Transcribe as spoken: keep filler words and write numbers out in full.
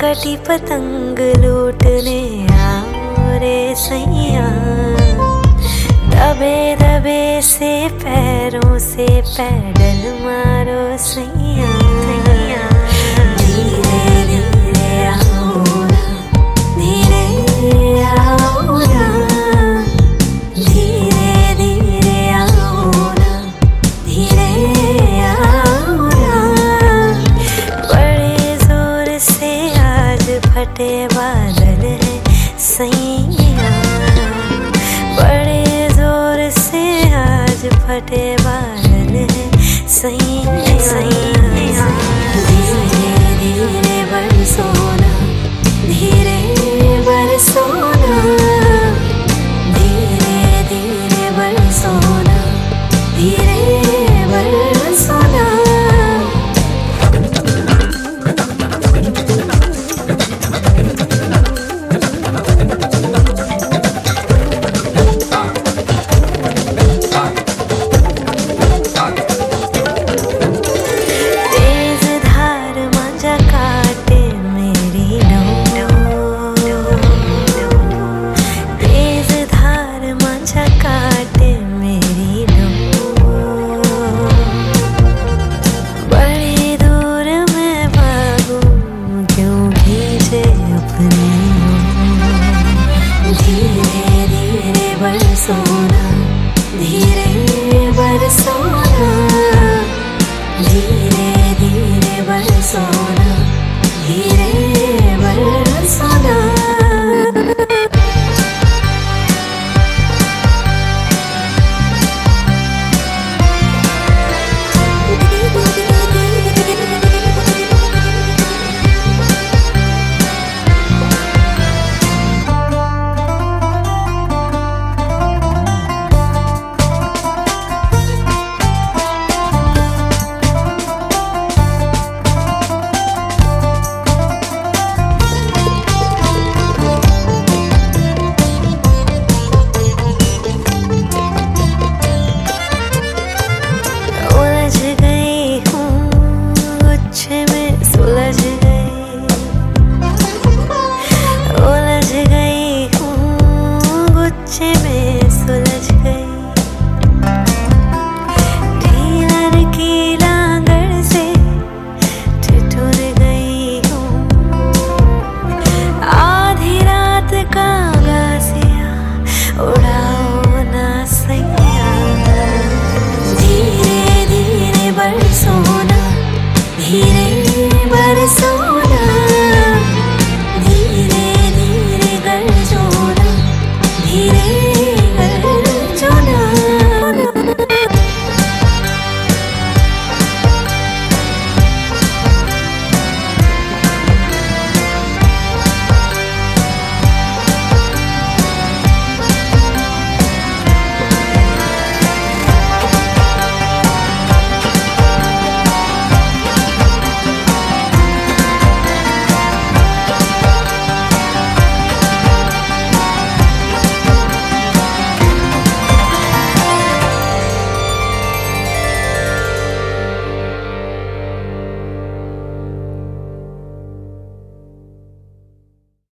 कटी पतंग लूटने आओ रे सैया। दबे दबे से पैरों से पैडल मारो सैया। धीरे धीरे आओ ना, धीरे आओ ना, धीरे धीरे आओ ना, धीरे आओ ना। बड़े जोर से आज फटे बादल है सैया। बड़े जोर से आज फटे बादल है सैया सैया। धीरे धीरे बरसो ना, धीरे बरसो ना, धीरे धीरे बरसो ना, धीरे बरसो ना। धीरे धीरे बरसो ना, धीरे बरसो ना, धीरे धीरे बरसो ना, धीरे